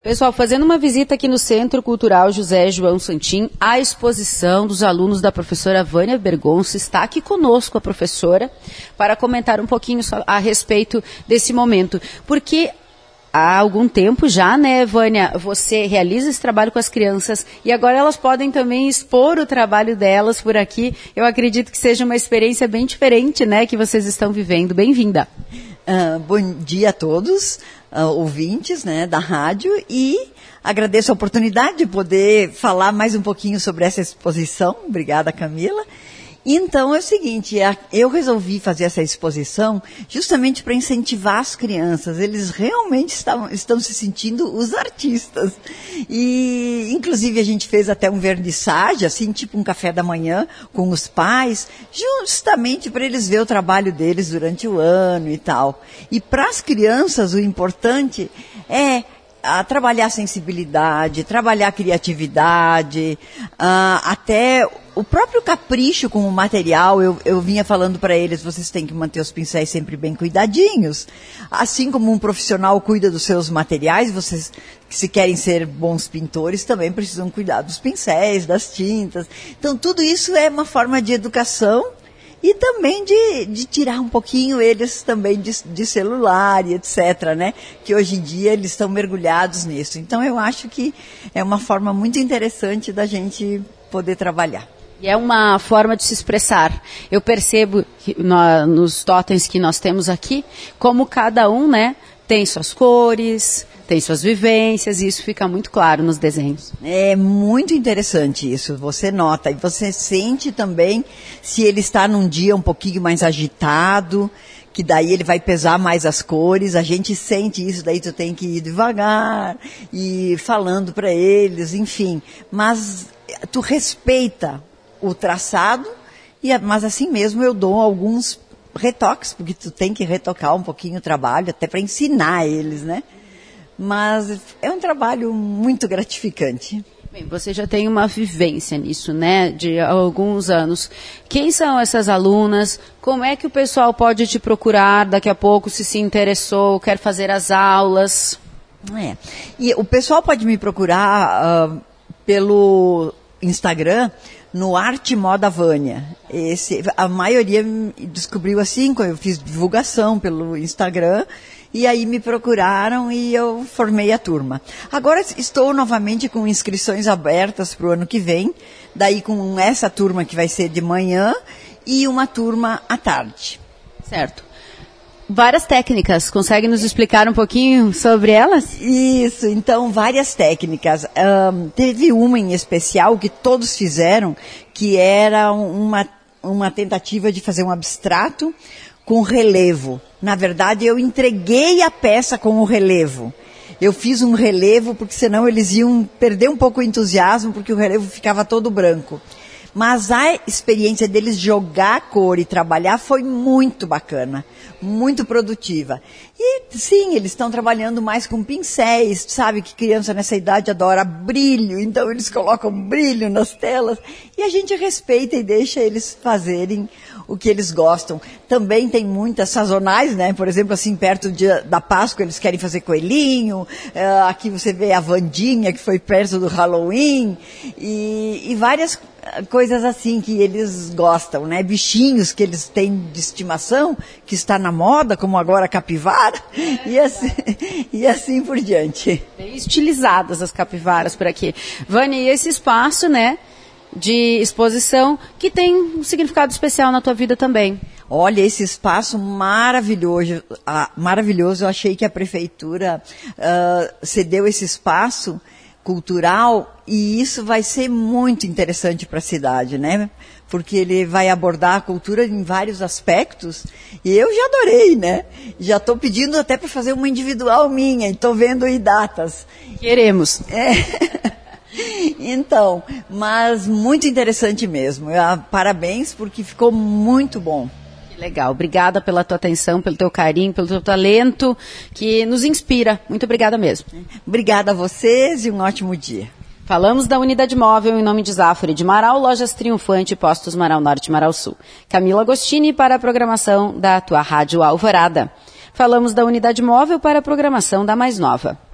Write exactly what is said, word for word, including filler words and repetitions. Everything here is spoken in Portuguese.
Pessoal, fazendo uma visita aqui no Centro Cultural José João Santim, a exposição dos alunos da professora Vânia Bergonça. Está aqui conosco a professora para comentar um pouquinho a respeito desse momento. Porque há algum tempo já, né, Vânia, você realiza esse trabalho com as crianças e agora elas podem também expor o trabalho delas por aqui. Eu acredito que seja uma experiência bem diferente, né, que vocês estão vivendo. Bem-vinda. Uh, bom dia a todos. Uh, ouvintes, né, da rádio, e agradeço a oportunidade de poder falar mais um pouquinho sobre essa exposição. Obrigada, Camila. Então, é o seguinte, eu resolvi fazer essa exposição justamente para incentivar as crianças. Eles realmente estão, estão se sentindo os artistas. E, inclusive, a gente fez até um vernissage, assim, tipo um café da manhã com os pais, justamente para eles verem o trabalho deles durante o ano e tal. E para as crianças, o importante é a trabalhar a sensibilidade, trabalhar a criatividade, uh, até o próprio capricho com o material. Eu, eu vinha falando para eles, vocês têm que manter os pincéis sempre bem cuidadinhos. Assim como um profissional cuida dos seus materiais, vocês, se querem ser bons pintores, também precisam cuidar dos pincéis, das tintas. Então, tudo isso é uma forma de educação e também de, de tirar um pouquinho eles também de, de celular e etcétera, né? Que hoje em dia eles estão mergulhados nisso. Então eu acho que é uma forma muito interessante da gente poder trabalhar. E é uma forma de se expressar. Eu percebo que no, nos totens que nós temos aqui, como cada um, né, tem suas cores, tem suas vivências, e isso fica muito claro nos desenhos. É muito interessante isso, você nota, e você sente também se ele está num dia um pouquinho mais agitado, que daí ele vai pesar mais as cores, a gente sente isso, daí tu tem que ir devagar, e falando para eles, enfim, mas tu respeita o traçado, e, mas assim mesmo eu dou alguns retoques, porque tu tem que retocar um pouquinho o trabalho, até para ensinar eles, né? Mas é um trabalho muito gratificante. Bem, você já tem uma vivência nisso, né, de alguns anos. Quem são essas alunas? Como é que o pessoal pode te procurar daqui a pouco, se se interessou, quer fazer as aulas? É. E o pessoal pode me procurar uh, pelo Instagram, no Arte Moda Vânia. Esse, a maioria descobriu assim, quando eu fiz divulgação pelo Instagram, e aí me procuraram e eu formei a turma. Agora estou novamente com inscrições abertas para o ano que vem, daí com essa turma que vai ser de manhã e uma turma à tarde. Certo. Várias técnicas, consegue nos explicar um pouquinho sobre elas? Isso, então, várias técnicas. Um, teve uma em especial que todos fizeram, que era uma, uma tentativa de fazer um abstrato com relevo. Na verdade, eu entreguei a peça com o relevo. Eu fiz um relevo, porque senão eles iam perder um pouco o entusiasmo, porque o relevo ficava todo branco. Mas a experiência deles jogar a cor e trabalhar foi muito bacana, muito produtiva. E sim, eles estão trabalhando mais com pincéis, sabe que criança nessa idade adora brilho, então eles colocam brilho nas telas e a gente respeita e deixa eles fazerem o que eles gostam. Também tem muitas sazonais, né? Por exemplo, assim, perto do dia da Páscoa eles querem fazer coelhinho, uh, aqui você vê a Vandinha, que foi perto do Halloween, e, e várias coisas assim que eles gostam, né? Bichinhos que eles têm de estimação, que está na moda, como agora a capivara, e assim, e assim por diante. Bem estilizadas as capivaras por aqui. Vânia, e esse espaço, né, de exposição que tem um significado especial na tua vida também? Olha, esse espaço maravilhoso, ah, maravilhoso. Eu achei que a prefeitura uh, cedeu esse espaço cultural e isso vai ser muito interessante para a cidade, né? Porque ele vai abordar a cultura em vários aspectos e eu já adorei, né? Já estou pedindo até para fazer uma individual minha e estou vendo aí datas. Queremos. É. Então, mas muito interessante mesmo. Parabéns porque ficou muito bom. Legal, obrigada pela tua atenção, pelo teu carinho, pelo teu talento, que nos inspira. Muito obrigada mesmo. Obrigada a vocês e um ótimo dia. Falamos da Unidade Móvel em nome de Zafari de Marau, Lojas Triunfante, Postos Marau Norte e Marau Sul. Camila Agostini para a programação da tua Rádio Alvorada. Falamos da Unidade Móvel para a programação da Mais Nova.